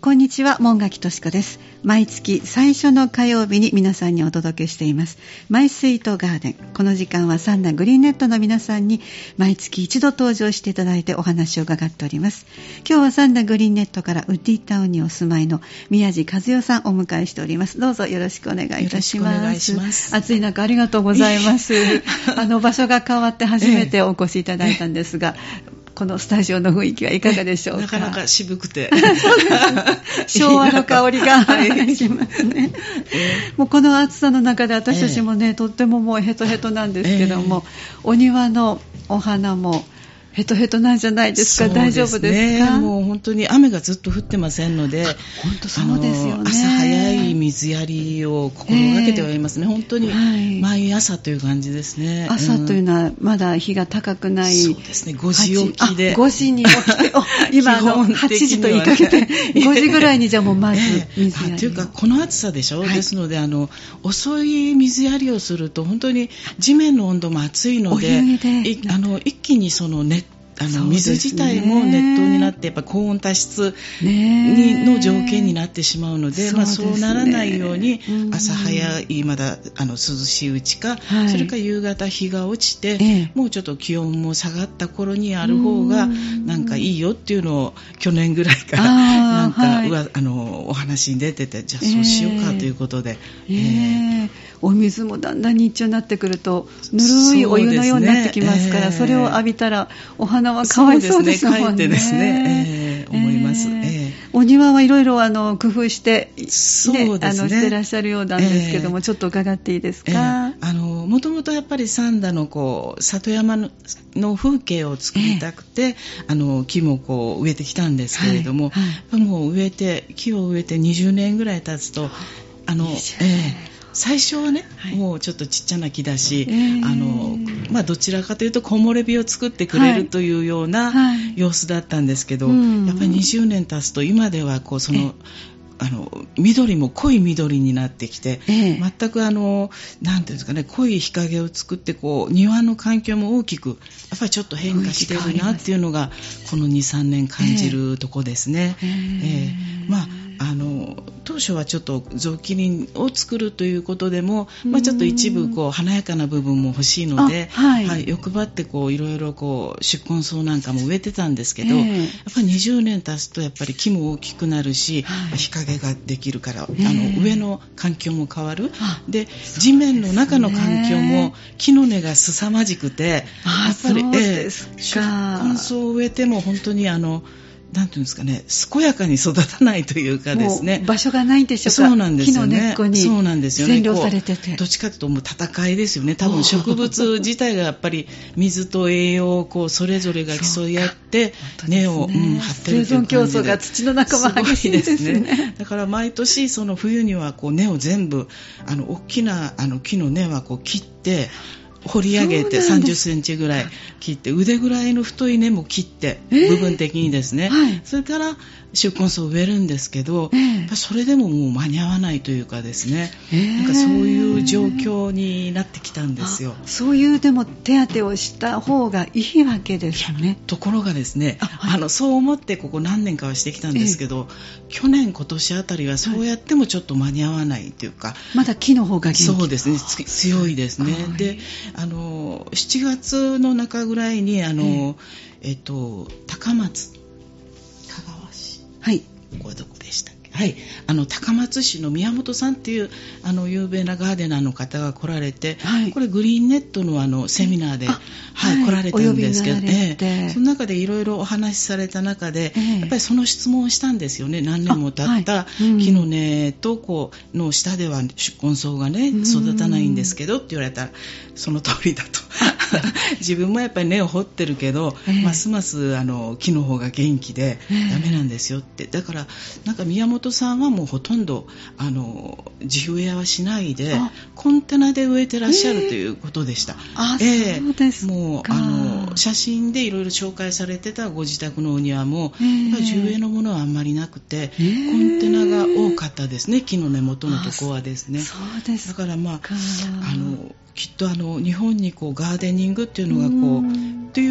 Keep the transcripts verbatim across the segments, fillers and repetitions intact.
こんにちは、門垣とし子です。毎月最初の火曜日に皆さんにお届けしていますマイスイートガーデン。この時間はサンダグリーンネットの皆さんに毎月一度登場していただいてお話を伺っております。今日はサンダグリーンネットからウッディタウンにお住まいの宮地和代さんをお迎えしております。どうぞよろしくお願いいたします。 よろしくお願いします。 暑い中ありがとうございますあの場所が変わって初めてお越しいただいたんですが、ええこのスタジオの雰囲気はいかがでしょうか。 なかなか渋くて昭和の香りがしますねもうこの暑さの中で私たちもね、えー、とってももうヘトヘトなんですけども、えー、お庭のお花もヘトヘトなんじゃないですか。 そうですね、 大丈夫ですか。 もう本当に雨がずっと降ってませんので、 本当そうですよね。 朝早い水やりを心がけてはいますね、えー、本当に毎朝という感じですね、 はい、朝というのはまだ日が高くない、 そうですね、ごじ起きでごじに起きて今あのはちじと言いかけてごじぐらいにじゃあもうまず水やりを、えー、 というかこの暑さでしょ、はい、ですのであの遅い水やりをすると本当に地面の温度も暑いので、 お湯でいあの一気にその熱あの水自体も熱湯になってやっぱ高温多湿にの条件になってしまうので、そう、まあ、そうならないように朝早いまだあの涼しいうちか、はい、それから夕方日が落ちて、ええ、もうちょっと気温も下がった頃にやる方がなんかいいよっていうのを去年ぐらいからなんか、はい、あのお話に出てて、じゃあそうしようかということで、 えええーお水もだんだん日中になってくるとぬるいお湯のようになってきますから、 そ,、ねえー、それを浴びたらお花はかわいそうですもんね。 そうですね、かえってですね、えー、思います、えーえー、お庭はいろいろ工夫して、ね、 そうですね、 あのしてらっしゃるようなんですけども、えー、ちょっと伺っていいですか。えー、 あのもともとやっぱり三田のこう里山 の, の風景を作りたくて、えー、あの木もこう植えてきたんですけれども、はいはい、もう植えて木を植えてにじゅうねんぐらい経つとあの、えー最初はね、はい、もうちょっとちっちゃな木だし、えーあのまあ、どちらかというと木漏れ日を作ってくれるというような様子だったんですけど、はいはい、やっぱりにじゅうねん経つと今ではこうそのあの緑も濃い緑になってきて、えー、全くあのなんていうんですかね、濃い日陰を作ってこう庭の環境も大きくやっぱりちょっと変化しているなっていうのがこの にさんねん感じるとこですね。えーえー、まああの当初はちょっと雑木林を作るということでも、まあ、ちょっと一部こう華やかな部分も欲しいので、はいはい、欲張ってこういろいろこう宿根草なんかも植えてたんですけど、えー、やっぱりにじゅうねん経つとやっぱり木も大きくなるし、はい、日陰ができるから、えー、あの上の環境も変わる。で地面の中の環境も木の根が凄まじくて、やっぱり、えー、宿根草を植えても本当にあのなんていうんですかね、健やかに育たないというかですね、 もう場所がないんでしょうか。 そうなんですよね、 木の根っこに占領されてて、 どっちかというともう戦いですよね。多分植物自体がやっぱり水と栄養をこうそれぞれが競い合って根を、ねうん、張ってるという感じで、 生存競争が土の中は激しいですね。 すごいですね。だから毎年その冬にはこう根を全部あの大きなあの木の根はこう切って掘り上げてさんじゅっセンチぐらい切って腕ぐらいの太い根も切って部分的にですね、えーはい、それから宿根草を植えるんですけど、えー、やっぱそれでももう間に合わないというかですね、えー、なんかそういう状況になってきたんですよ。 そういうでも手当てをした方がいいわけですよね。 ところがですね、あ、はい、あのそう思ってここ何年かはしてきたんですけど、えー、去年今年あたりはそうやってもちょっと間に合わないというか、はい、 まだ木の方が元気。 そうですね、強いですね。であのしちがつの中ぐらいにあの、えーえっと、高松香川市、はい、これどこでしたっけ、はい、あの高松市の宮本さんっていうあの有名なガーデナーの方が来られて、はい、これグリーンネット の, あのセミナーで、はいはい、来られたんですけど、ええ、その中でいろいろお話しされた中で、ええ、やっぱりその質問をしたんですよね。何年も経った木の根とこうの下では宿根草がね育たないんですけどって言われたら、その通りだと自分もやっぱり根を掘ってるけど、えー、ますますあの木の方が元気でダメなんですよって、えー、だからなんか宮本さんはもうほとんどあの地植えはしないでコンテナで植えてらっしゃるということでした。 あ、えー、そうですか。 もうあの写真でいろいろ紹介されてたご自宅のお庭も、えー、地植えのものはあんまりなくて、えー、コンテナが多かったですね。木の根元のとこはですね。 そうですか。 だからまああのきっとあの日本にこうガーデニングっていうのがこうという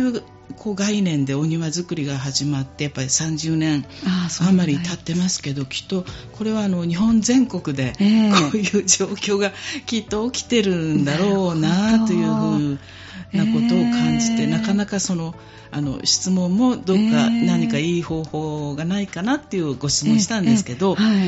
こう概念でお庭作りが始まってやっぱりさんじゅうねん余り経ってますけど、きっとこれはあの日本全国でこういう状況がきっと起きてるんだろうなというふうなことを感じて、なかなかそのあの質問もどうか何かいい方法がないかなっていうご質問したんですけど、はい、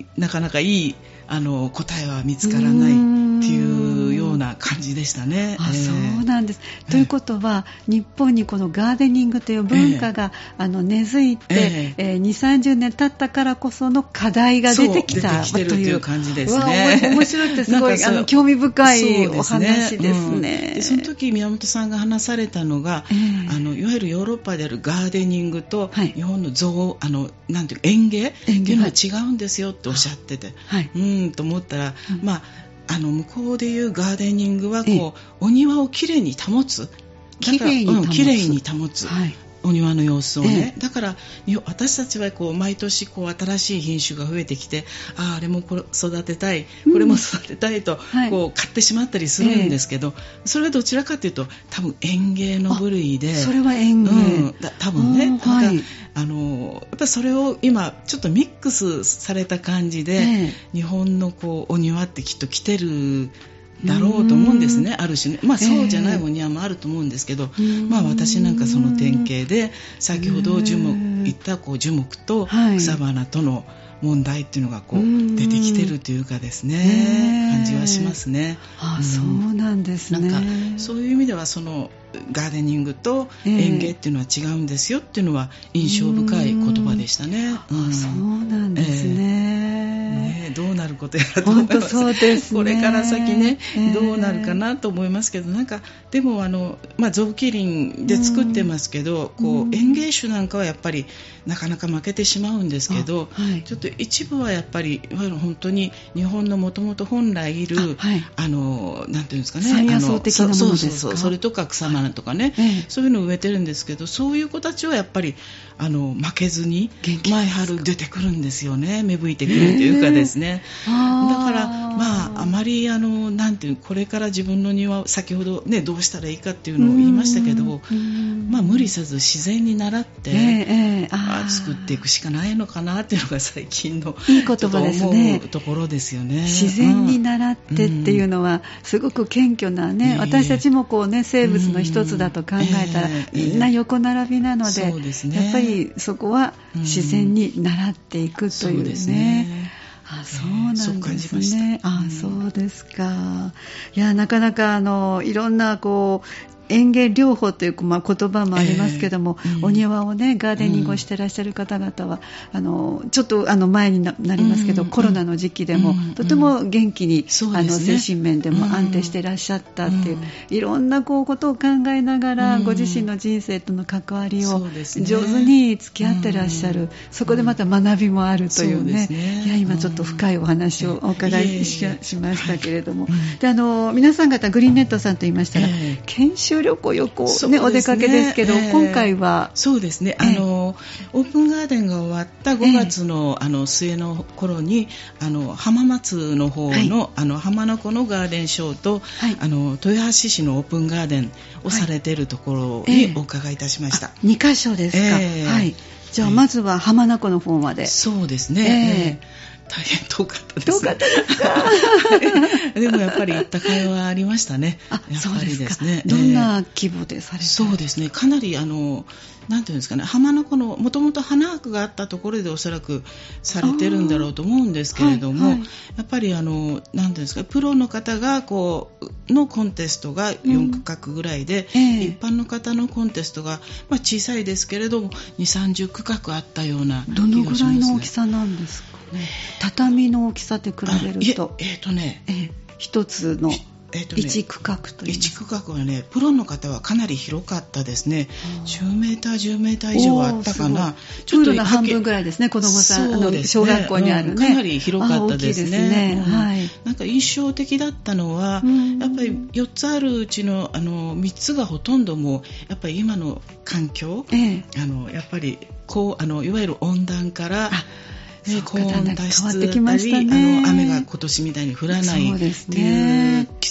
なかなかいいあの答えは見つからないっていうような感じでしたね。 あ、えー、そうなんです。ということは、えー、日本にこのガーデニングという文化が、えー、あの根付いて、えーえー、にじゅう、さんじゅうねん経ったからこその課題が出てきたという、という感じですね。 面白いってすごいあの興味深いお話ですね。 うん、でその時宮本さんが話されたのが、えー、あのいわゆるヨーロッパであるガーデニングと、はい、日本の造あのなんていう園芸っていうのは違うんですよっておっしゃってて、はい、うんと思ったら、うん、まああの向こうでいうガーデニングはこう、ええ、お庭をきれいに保つ、 きれいに保つ、 うん、きれいに保つ、はい、お庭の様子をね、ええ、だから私たちはこう毎年こう新しい品種が増えてきて、あ, あれもこれ育てたい、これも育てたいと、うん、こう買ってしまったりするんですけど、ええ、それはどちらかというと多分園芸の部類で、 それは園芸、うん、 だ多分ね、はい、あのやっぱりそれを今ちょっとミックスされた感じで、ええ、日本のこうお庭ってきっと来てるだろうと思うんですね、ある種ね、まあ、そうじゃないお庭もあると思うんですけど、えーまあ、私なんかその典型で先ほど樹木言ったこう樹木と草花との問題っていうのがこう出てきてるというかですね、感じはしますね。 あ、うん、そうなんですね。 なんかそういう意味ではそのガーデニングと園芸っていうのは違うんですよっていうのは印象深い言葉でしたね。 うん、あ、そうなんですね。 えー、ね、どうなることやらと思います。 そうですね、 これから先ね、えー、どうなるかなと思いますけど、なんかでもあの、まあ、雑木林で作ってますけど、こう園芸種なんかはやっぱりなかなか負けてしまうんですけど、はい、ちょっと一部はやっぱりいわゆる本当に日本のもともと本来いる あ、はい、あのなんていうんですかね、 山野草的なものですか。 そうそうそう、それとか草花とかね、はい、そういうのを植えてるんですけど、そういう子たちはやっぱりあの負けずに毎春出てくるんですよね。芽吹いてくるというかですね、だからまああまりあのなんていうこれから自分の庭を先ほどねどうしたらいいかっていうのを言いましたけど、まあ無理せず自然に習って、えーえー、あ作っていくしかないのかなっていうのが最近のいい言葉ですね、 思うところですよね。 自然に習ってっていうのはすごく謙虚なね、うん、私たちもこうね生物の一つだと考えたら、えー、みんな横並びなので、えーそうですね、やっぱりそこは自然に習っていくというね、うん、そうですね。あ、そうなんですね。あ、そうですか。いや、なかなかあのいろんなこう園芸療法という、まあ、言葉もありますけども、えーうん、お庭をねガーデニングをしていらっしゃる方々は、うん、あのちょっとあの前に な, なりますけど、うん、コロナの時期でも、うん、とても元気に、うん、あの精神面でも安定していらっしゃったっていう、うん、いろんなこうことを考えながら、うん、ご自身の人生との関わりを上手に付き合ってらっしゃる、うん、そこでまた学びもあるというね、いや今ちょっと深いお話をお伺い し, しましたけれども、であの皆さん方グリーンネットさんと言いましたら、えー、研修旅行よく、ねね、お出かけですけど、えー、今回はそうですね、あの、えー、オープンガーデンが終わったごがつ の,、えー、あの末の頃にあの浜松の方 の,、はい、あの浜名湖のガーデンショーと、はい、あの豊橋市のオープンガーデンをされているところにお伺いいたしました。はいえー、にかしょですか、えーはい、じゃあまずは浜名湖の方まで、 そうですね、えー大変遠かったです。 遠かったですかでもやっぱり行った会話ありましたね。 あ、 やっぱりですね。 どんな規模でされて、 そうですね、かなりあのなんていうんですかね、浜名湖のもともと花博があったところでおそらくされてるんだろうと思うんですけれども、はいはい、やっぱりあのなんていうんですか、プロの方がこうのコンテストがよん区画ぐらいで、うんえー、一般の方のコンテストが、まあ、小さいですけれどもにじゅう、さんじゅう区画あったような気がしますね。 どのぐらいの大きさなんですかね。畳の大きさで比べるとえっ、ー、とね、 えー、一つのえーとね、 いち区画といういち区画はね、プロの方はかなり広かったですね。じゅうメーターじゅうメーター以上あったかな。 ちょっとプールの半分ぐらいですね、子供さん、ね、あの小学校にあるね、 うん、かなり広かったですね。大きいですね、 うん、はい、 なんか印象的だったのは、うん、やっぱりよっつあるうち の, あのみっつがほとんどもやっぱり今の環境、ええ、あのやっぱりこうあのいわゆる温暖からね、高温多湿だったり、ね、あの雨が今年みたいに降らないっていう季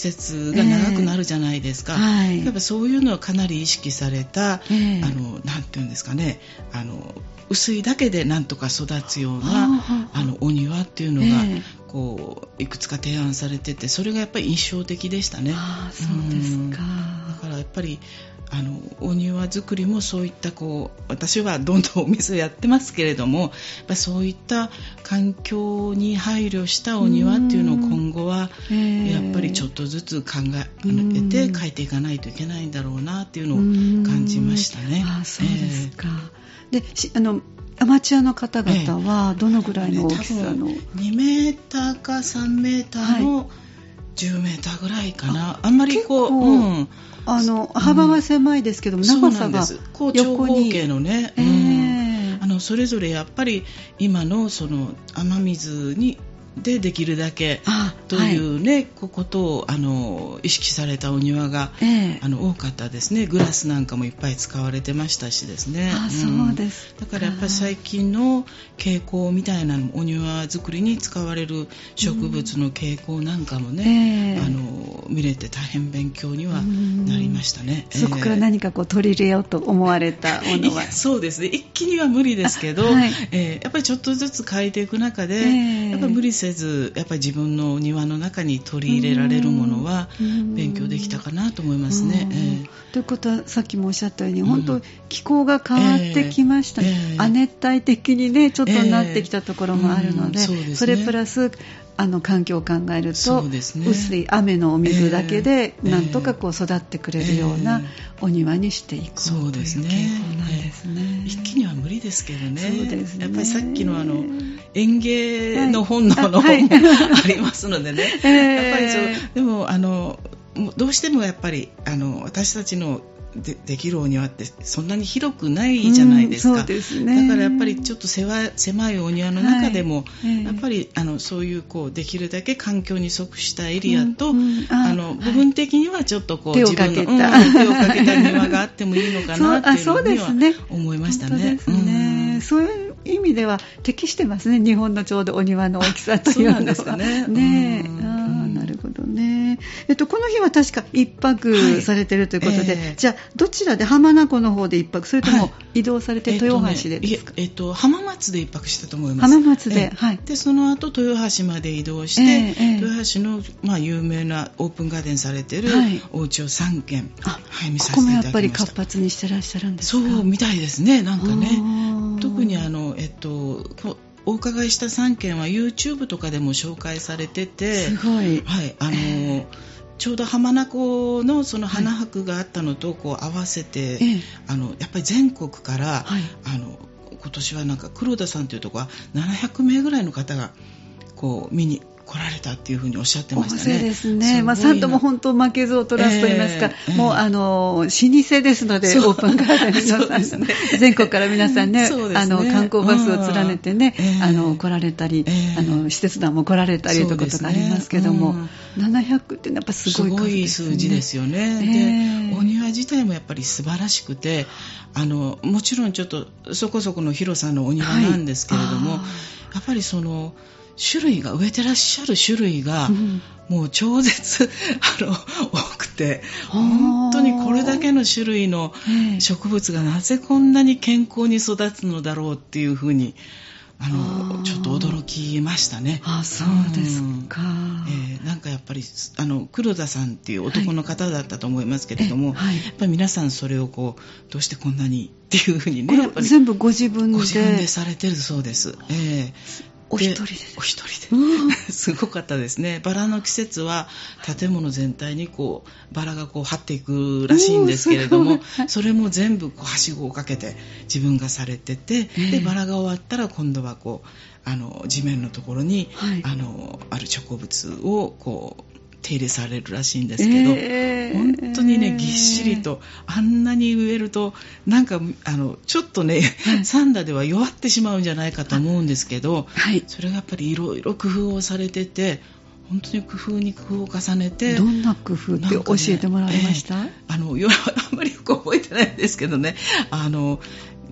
節が長くなるじゃないですか、 えーはい、 やっぱそういうのはかなり意識された、 えー、 あのなんていうんですかね、あの薄いだけでなんとか育つようなあのお庭っていうのが、えー、こういくつか提案されてて、それがやっぱり印象的でしたね。 あ、そうですか。 だからやっぱりあのお庭作りもそういったこう、私はどんどんお店をやってますけれども、やっぱそういった環境に配慮したお庭っていうのを今後はやっぱりちょっとずつ考えて変えていかないといけないんだろうなっていうのを感じましたね。 あ、そうですか。えー、であのアマチュアの方々はどのぐらいの大きさの、えー、 にメーターかさんメーターのじゅうメーターぐらいかな、はい、あんまりこう、うん、 あの幅は狭いですけども、うん、長さがこう長方形のね、えーうん、あのそれぞれやっぱり今のその雨水にでできるだけというね、はい、ことをあの意識されたお庭が、えー、あの多かったですね。グラスなんかもいっぱい使われてましたしですね。 あ、そうですか。 だからやっぱり最近の傾向みたいなのも、お庭作りに使われる植物の傾向なんかもね、うん、あの見れて大変勉強にはなりましたね。 そこから何かこう取り入れようと思われたものはそうですね、一気には無理ですけど、はい、えー、やっぱりちょっとずつ変えていく中で、えー、やっぱり無理せずやっぱり自分の庭の中に取り入れられるものは勉強できたかなと思いますね。えー、 ということはさっきもおっしゃったように、うん、本当気候が変わってきました、ね、えー、亜熱帯的にねちょっとなってきたところもあるので、えー、 そ, でね、それプラスあの環境を考えると、ね、薄い雨のお水だけでなんとかこう育ってくれるようなお庭にしていこうという傾向なんですね。 えー、一気には無理ですけどね。 そうですね。 やっぱりさっきのあの園芸の本能の本もありますのでね、はい、やっぱりそうでもあのどうしてもやっぱりあの私たちので, できるお庭ってそんなに広くないじゃないですか、 うん、そうですね。 だからやっぱりちょっと狭い、狭いお庭の中でも、はい、やっぱりあのそういう、こうできるだけ環境に即したエリアと、うんうん、ああの部分的にはちょっとこう手をかけた、 自分の、うん、手をかけた庭があってもいいのかなっていうのには思いましたね。 そうですね、うん、そういう意味では適してますね、日本のちょうどお庭の大きさというのは。そうなんですかね。ねえ、うん、あ、なるほどね。えっと、この日は確か一泊されているということで、はい、えー、じゃあどちらで、浜名湖の方で一泊、それとも移動されて豊橋でですか？ はい、えーとね、えーと、浜松で一泊したと思います。 浜松で、 えーはい、 でその後豊橋まで移動して、えー、豊橋の、まあ、有名なオープンガーデンされているお家をさんけん、はい、見させていただきました。 ここもやっぱり活発にしてらっしゃるんですか？ そうみたいですね。なんかね、特にあの、えっとお伺いしたさんけんは YouTube とかでも紹介されてて、 すごい、 はい、あの、えー、ちょうど浜名湖のその花博があったのとこう合わせて、はい、あのやっぱり全国から、はい、あの今年はなんか黒田さんというところはななひゃくめいぐらいの方がこう見に来られたっていうふうにおっしゃってましたね。 大勢ですね。まあ、さんとも本当負けず劣らずと言いますか、えー、もうあの老舗ですので、オープンガーデンの皆さん、ね、全国から皆さん ね, ねあの観光バスを連ねてね、えー、あの来られたり、えー、あの施設団も来られたりということがありますけども、ね、うん、ななひゃくってやっぱすごい数ですね。 すごい数字ですよね。えー、でお庭自体もやっぱり素晴らしくて、あのもちろんちょっとそこそこの広さのお庭なんですけれども、はい、やっぱりその種類が植えてらっしゃる種類が、うん、もう超絶あの多くて、本当にこれだけの種類の植物がなぜこんなに健康に育つのだろうっていうふうにあのちょっと驚きましたね。 あ、そうですか。うん、 えー、なんかやっぱりあの黒田さんっていう男の方だったと思いますけれども、はい、やっぱり皆さんそれをこうどうしてこんなにっていうふうにね、やっぱり全部ご自分でご自分でされてるそうです。えーお一人でお一人で、すごかったですね。バラの季節は建物全体にこうバラがこう張っていくらしいんですけれども、それも全部こうはしごをかけて自分がされてて、でバラが終わったら今度はこうあの地面のところに、はい、あのある植物をこう手入れされるらしいんですけど、えー、本当にねぎっしりとあんなに植えるとなんかあのちょっとね、はい、サンダでは弱ってしまうんじゃないかと思うんですけど、はい、それがやっぱりいろいろ工夫をされてて、本当に工夫に工夫を重ねて。 どんな工夫って教えてもらいました？ ね、えー、あのあんまりよく覚えてないんですけどね、あの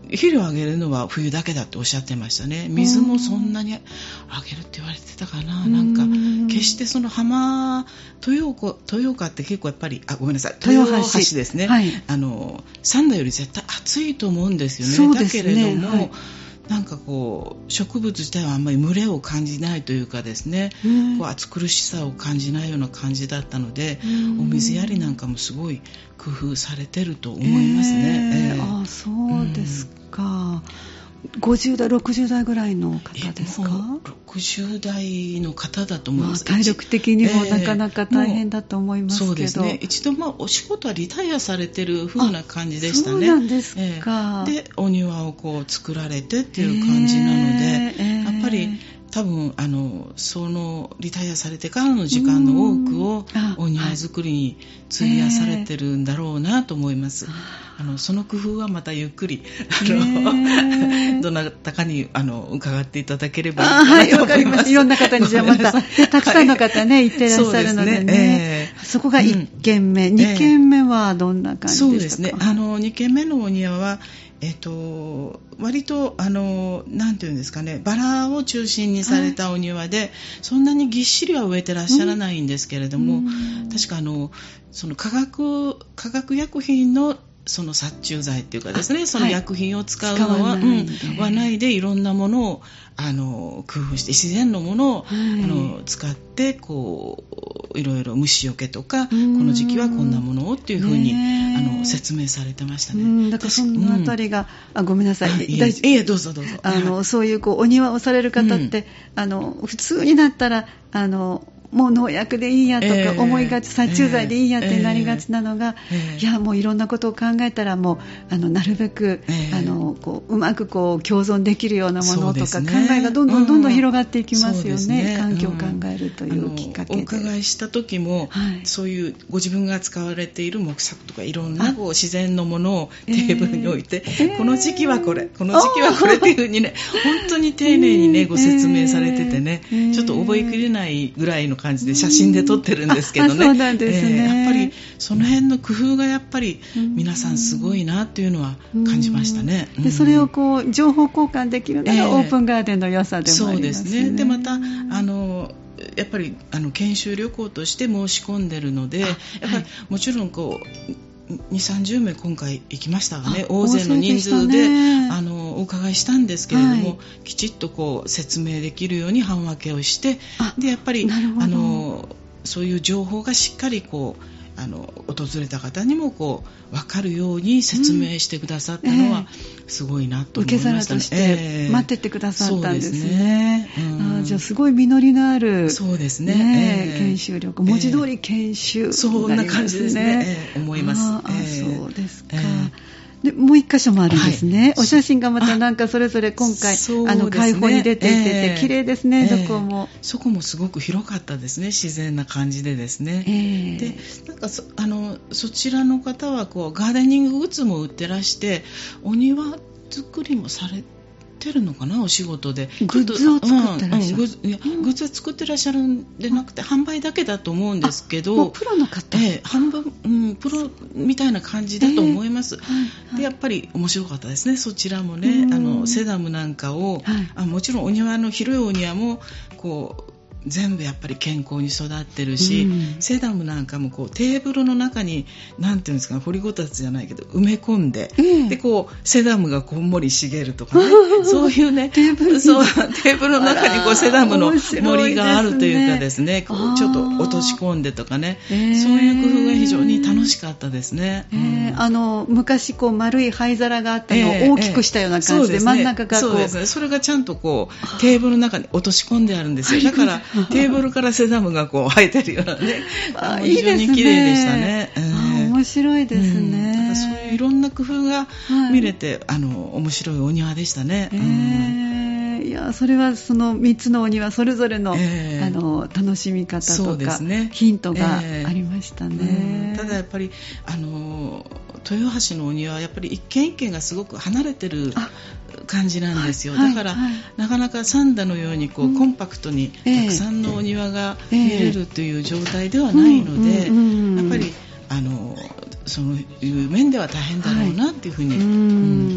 肥料をあげるのは冬だけだっておっしゃってましたね。水もそんなにあげるって言われてたかな。なんか決してその浜豊岡、豊岡って結構やっぱりあごめんなさい豊橋ですね、はい、あの三田より絶対暑いと思うんですよね。 そうですね。 だけれども、 はい、 なんかこう植物自体はあんまり群れを感じないというかですね、こう暑苦しさを感じないような感じだったので、お水やりなんかもすごい工夫されてると思いますね。 えーえー、あ、そうですか。うん、ごじゅう代ろくじゅう代ぐらいの方ですか？ ろくじゅう代の方だと思います。 まあ、体力的にもなかなか大変だと思いますけど、 そうですね。一度、まあ、お仕事はリタイアされてる風な感じでしたね。 そうなんですか。 えー、でお庭をこう作られてっていう感じなので、えー、やっぱり多分あのそのリタイアされてからの時間の多くをお庭作りに費やされてるんだろうなと思います。あのその工夫はまたゆっくりあのどなたかにあの伺っていただければいいかなと思います。はい、わかります。 いろんな方にじゃあまたたくさんの方ね、はい、行ってらっしゃるのでね。そ, で、ねえー、そこがいっ軒目、うん、に軒目はどんな感じでしたか？ そうですね。あのに軒目のお庭はえっと、割とあのなんていうんですかね、バラを中心にされたお庭で、はい、そんなにぎっしりは植えてらっしゃらないんですけれども、うん、確かあのその化学化学薬品のその殺虫剤っていうかですね、その薬品を使うのは、はい、うん、はないで、いろんなものをあの工夫して自然のものを、はい、あの使ってこういろいろ虫除けとか、この時期はこんなものをっていうふうにあの説明されてましたね。 うん、だからそのあたりが、うん、あごめんなさい、 いえいえどうぞどうぞ。 あのそういうこうお庭をされる方って、うん、あの普通になったらあのもう農薬でいいやとか思いがち、えー、殺虫剤でいいやってなりがちなのが、えー、いやもういろんなことを考えたらもうあのなるべく、えー、あのこううまくこう共存できるようなものとか、ね、考えがどんどんどんどん広がっていきますよね、うん、環境を考えるというきっかけで、 うん、お伺いした時も、はい、そういうご自分が使われている木作とかいろんなこう自然のものをテーブルに置いて、えー、この時期はこれこの時期はこれっていう風にね本当に丁寧にねご説明されててね、えー、ちょっと覚えきれないぐらいの感じで写真で撮ってるんですけどね。 そうなんですね、 えー、やっぱりその辺の工夫がやっぱり皆さんすごいなっていうのは感じましたね。 で、うん、それをこう情報交換できるのがオープンガーデンの良さでもありますね。 そうですね。でまたあのやっぱりあの研修旅行として申し込んでるので、やっぱりもちろんこうにじゅう、さんじゅうめい今回行きましたがね、大勢の人数で、ね、あのお伺いしたんですけれども、はい、きちっとこう説明できるように班分けをして、でやっぱりあのそういう情報がしっかりこうあの訪れた方にもこう分かるように説明してくださったのはすごいなと思いましたね。 受け皿として待ってってくださったんですね。そうですね、うん、あじゃあすごい実りのある、 そうですね、 ねえー、研修力、文字通り研修、ね、 そんな感じですね、えー、思います。 ああ、そうですか、えーでもう一箇所もあるんですね、はい、お写真がまたなんかそれぞれ今回、ね、あの開放に出ていてて、えー、綺麗ですね、えー、どこもそこもすごく広かったですね、自然な感じでですね、えー、でなんか そ, あのそちらの方はこうガーデニンググッズも売ってらして、お庭作りもされててるのかな、お仕事でグッズを作ってらっしゃる、うんうん、グッズ、いや、 グッズは作ってらっしゃるんでなくて、販売だけだと思うんですけど、 もうプロの方、 えー、半分、うん、プロみたいな感じだと思います、えーはいはい、でやっぱり面白かったですね、そちらもね、あのセダムなんかを、はい、あもちろんお庭の広いお庭もこう全部やっぱり健康に育ってるし、うん、セダムなんかもこうテーブルの中になんていうんですか、掘りごたつじゃないけど埋め込んで、うん、でこうセダムがこんもり茂るとかねそういうねテーブルそうテーブルの中にこうセダムの森があるというかですね、こうちょっと落とし込んでとかね、そういう工夫が非常に楽しかったですね、 えーうん、あの昔こう丸い灰皿があったのを大きくしたような感じで、えーえー、真ん中がこう、 そうですね、それがちゃんとこうテーブルの中に落とし込んであるんですよ。だからテーブルからセダムがこう生えてるようなね、あ非常に綺麗でしたね。えー、 面白いですね、うん、 だからそういういろんな工夫が見れて、はい、あの面白いお庭でしたね。 えーうん、いやそれはそのみっつのお庭それぞれの、えー、あの楽しみ方とか、ね、ヒントがありましたね。 えーうん、ただやっぱりあの豊橋のお庭はやっぱり一軒一軒がすごく離れてる感じなんですよ。だから、はいはい、なかなか三田のようにこう、うん、コンパクトにたくさんのお庭が見れるという状態ではないので、やっぱりあのそのいう面では大変だろうなっていうふうに、はい、うん、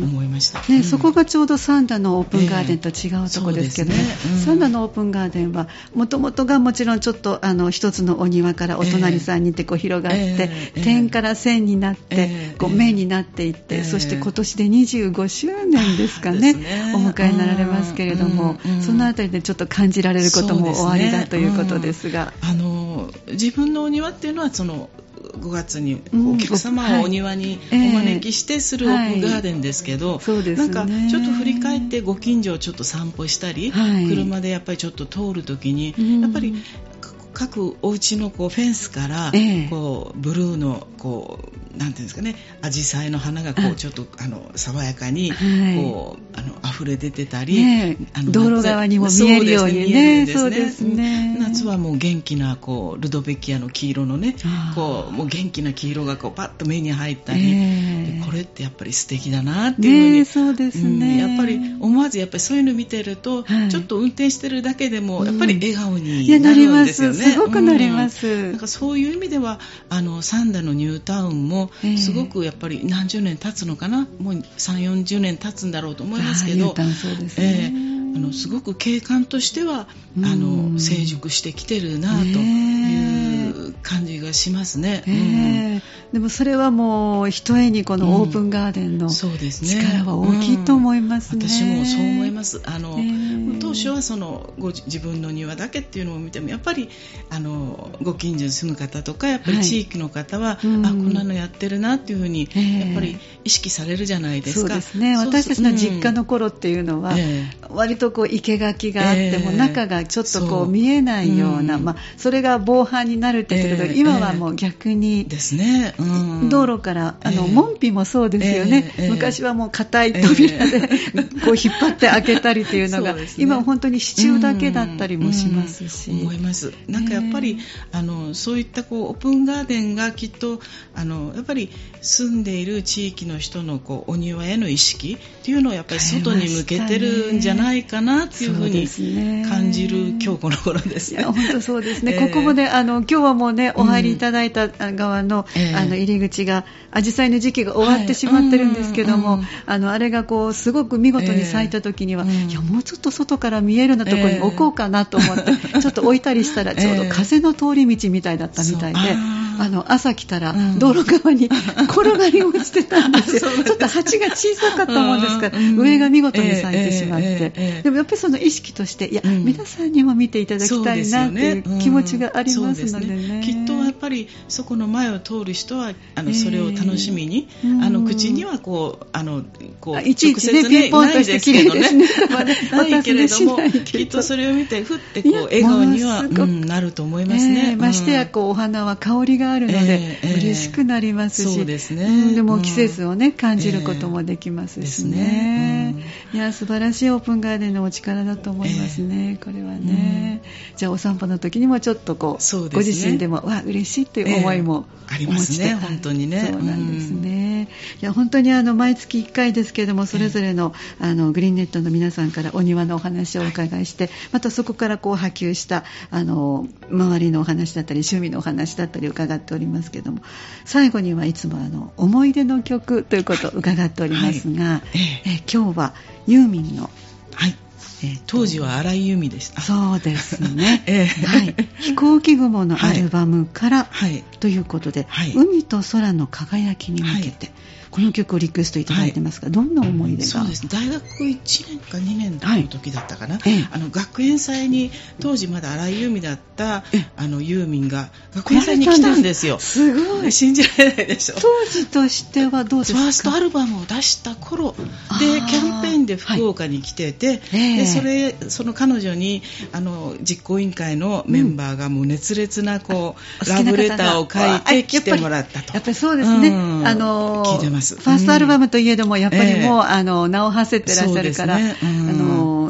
思いました、 ね、うん、そこがちょうどサンダのオープンガーデンと違うところですけども、えーね、うん、サンダのオープンガーデンはもともとがもちろんちょっとあの一つのお庭からお隣さんにってこう広がって、えー、点から線になって、えー、こう面になっていって、えー、そして今年でにじゅうごしゅうねんですかね、ね、お迎えになられますけれども、うんうん、そのあたりでちょっと感じられることもおありだということですが、 うん、あの自分のお庭っていうのはそのごがつにお客様をお庭にお招きしてするオープンガーデンですけど、 はいえー、 なんかちょっと振り返ってご近所をちょっと散歩したり、はい、車でやっぱりちょっと通るときに、うん、やっぱり各お家のこうフェンスからこうブルーのこうなんていうんですかね、アジサイの花がこうちょっとあの爽やかにこうあの溢れ出てたり、 ね、あの道路側にも見えるようにね、そうですね、 夏はもう元気なこうルドベキアの黄色のね、こうもう元気な黄色がこうパッと目に入ったり、えー、これってやっぱり素敵だなっていうふうに、 ね、そうですね、 うん、やっぱり思わずやっぱりそういうの見てると、はい、ちょっと運転してるだけでもやっぱり笑顔になるんですよね。 すごくなります、 うん、なんかそういう意味ではあのサンダのニュータウンもすごくやっぱり何十年経つのかな、もうさんじゅう、よんじゅうねん経つんだろうと思いますけど、 そうですね、 えー、あのすごく景観としてはあの成熟してきてるなという感じがしますね、 えーうん、でもそれはもうひとえにこのオープンガーデンの力は大きいと思いますね、 うん、私もそう思います。あの、えー、当初はそのご自分の庭だけっていうのを見てもやっぱりあのご近所に住む方とかやっぱり地域の方は、はい、あこんなのやってるなっていうふうに、えー、やっぱり意識されるじゃないですか。 そうですね、私たちの実家の頃っていうのは、うん、割とこう生垣があって、えー、も中がちょっとこう見えないような、うん、まあ、それが防犯になるって言ってるけど、えー、今はもう逆にですね、うん、道路からあの、えー、門扉もそうですよね、えー、昔はもう硬い扉で、えー、こう引っ張って開けたりっていうのが、ね、今は本当に支柱だけだったりもしますし、 うんうん、思います。なんかやっぱり、えー、あのそういったこうオープンガーデンがきっとあのやっぱり住んでいる地域の人のこうお庭への意識っていうのをやっぱり外に向けてるんじゃないかなっていうふうに感じる今日この頃ですね。 いや本当そうですね、えー、ここもねあの今日はもうねお入りいただいた側の、うん、あの入り口がアジサイの時期が終わってしまってるんですけども、はい、うん、あのあれがこうすごく見事に咲いた時には、えー、いやもうちょっと外から見えるようなところに置こうかなと思って、えー、ちょっと置いたりしたらちょうど風の通り道みたいだったみたいで、えーあの朝来たら道路側に転がり落ちてたんですよ、うん、ちょっと鉢が小さかったもんですから、うん、上が見事に咲いてしまって、えーえーえー、でもやっぱりその意識としていや、うん、皆さんにも見ていただきたいなっていう気持ちがありますのでね、 うん、きっとやっぱりそこの前を通る人はあのそれを楽しみに、えー、あの口にはこうあのこういちいち、ね、ピンポンとして綺麗ですねないけれどもきっとそれを見てふってこう笑顔には、うん、なると思いますね、 えー、ましてやこうお花は香りがあるので、えー、嬉しくなりますし、 そうですね、 うん、でも季節をね、うん、感じることもできますしね、えー、いや素晴らしいオープンガーデンのお力だと思いますね、えー、これはね、うん、じゃあお散歩の時にもちょっとこう、そうですね、ご自身でもわ嬉しいという思いも、 えー、ありますね、本当にね、 そうなんですね、うん、いや本当にあの毎月いっかいですけれどもそれぞれの、えー、あのグリーンネットの皆さんからお庭のお話をお伺いして、はい、またそこからこう波及したあの周りのお話だったり趣味のお話だったり伺っておりますけれども、最後にはいつもあの思い出の曲ということを伺っておりますが、はい、えー、今日はユーミンの、 はい、えー、当時は荒井由実でした。 そうですね、えーはい、飛行機雲のアルバムから、はい、ということで、はい、海と空の輝きに向けて、はい、この曲をリクエストいただいてますが、はい、どんな思い出が。 そうですね、大学いちねんかにねんの時だったかな、はい、あの学園祭に当時まだ荒井由実だったあのユーミンが学園祭に来たんですよ。 すごい、 信じられないでしょ。 当時としてはどうですか。 ファーストアルバムを出した頃でキャンペーンで福岡に来てて、はい、でそれその彼女にあの実行委員会のメンバーがもう熱烈なこう、うん、ラブレターを書いて来てもらったと。 やっぱりそうですね、うん、あの聞いてます。 ファーストアルバムといえどもやっぱりもう、うん、あの名を馳せてらっしゃるから、ね、うん、あの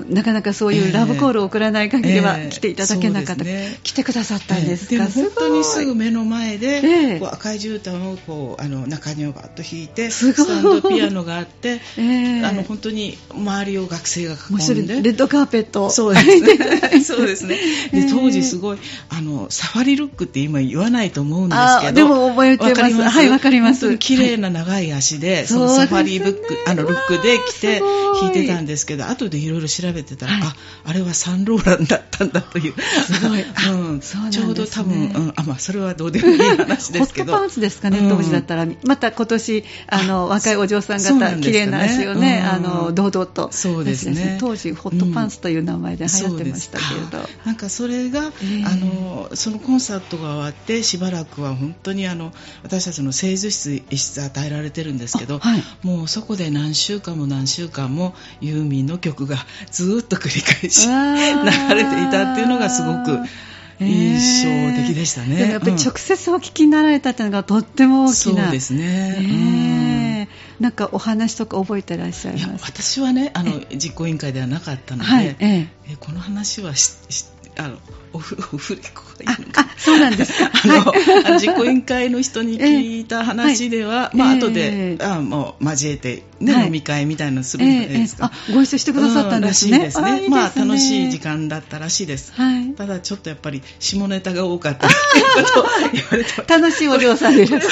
なかなかそういうラブコールを送らない限りは来ていただけなかった、 えーね、 来てくださったんですか。 えー、でも本当にすぐ目の前で、 えー、 こう赤い絨毯をこうあの中庭をバッと引いてスタンドピアノがあって、 えー、 あの本当に周りを学生が囲んでレッドカーペットそうですねそうですね。で当時すごいあのサファリルックって今言わないと思うんですけど、 でも覚えてます。 ますはい、わかります。 本当に綺麗な長い足で、はい、そのサファリブック、あのルックで着て弾いてたんですけど、後でいろいろ調べてたら、はい、あ、あれはサンローランだったんだという、 すごい、 うん、 そうなんですね、 ちょうど多分、うん、あ、まあそれはどうでもいい話ですけど、 ホットパンツですかね、当時だったら、うん、また今年あの若いお嬢さん方綺麗な足をね、うん、あの堂々と、 そうですね、 当時ホットパンツという名前で流行ってましたけれど、うん、 なんかそれが、えー、あのそのコンサートが終わってしばらくは本当にあの私たちの製図室一室与えられてるんですけど、はい、もうそこで何週間も何週間もユーミンの曲がずっと繰り返し流れていたっていうのがすごく印象的でしたね。 でもやっぱり直接お聞きになられたというのがとっても大きな、 そうですね、 うん、なんかお話とか覚えてらっしゃいます？いや、 私はね、あの実行委員会ではなかったので、はい、ええ、この話はししあのオフオフレコがいいのか、 ああ、そうなんですか。 あの実行委員会の人に聞いた話では、えー、まあ後で、えー、あもう交えて、ね、はい、飲み会みたいなのするんですか、 えーえー、あ、ご一緒してくださったんですね。 うん、らしいですね。あ、いいですね。まあ楽しい時間だったらしいです。はい、ただちょっとやっぱり下ネタが多かったということを言われて楽しいお嬢さんでした。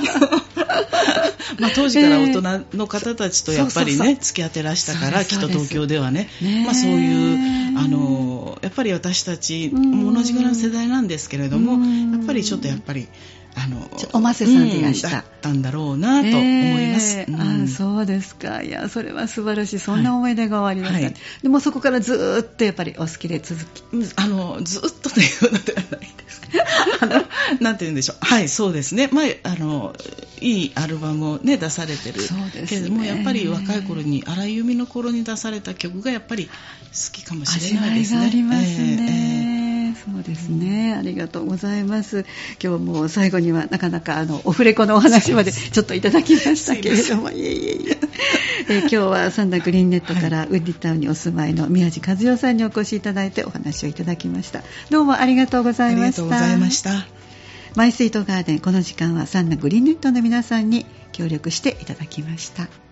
まあ、当時から大人の方たちとやっぱりね、付き合ってらしたから、きっと東京ではね、まあ、そういうあのやっぱり私たちも同じぐらいの世代なんですけれども、やっぱりちょっとやっぱりあのおませさんでいらした、 うん、だったんだろうなと思います、 えーうん、 あ、そうですか。いや、それは素晴らしい。そんな思い出がありました、 はいはい、 でもそこからずっとやっぱりお好きで続き、 あのずっとというのではないですあのなんて言うんでしょう、はい、そうですね、まあ、あのいいアルバムを、ね、出されてるけれども、ね、やっぱり若い頃に荒井由実の頃に出された曲がやっぱり好きかもしれないですね。 味わいがありますね、 えーえーそうですね、ありがとうございます。今日も最後にはなかなかあのオフレコのお話までちょっといただきましたけれども、いえいえいええ今日はサンダグリーンネットからウッディタウンにお住まいの宮地和代さんにお越しいただいてお話をいただきました。どうもありがとうございました。 ありがとうございました。 マイスイートガーデン、この時間はサンダグリーンネットの皆さんに協力していただきました。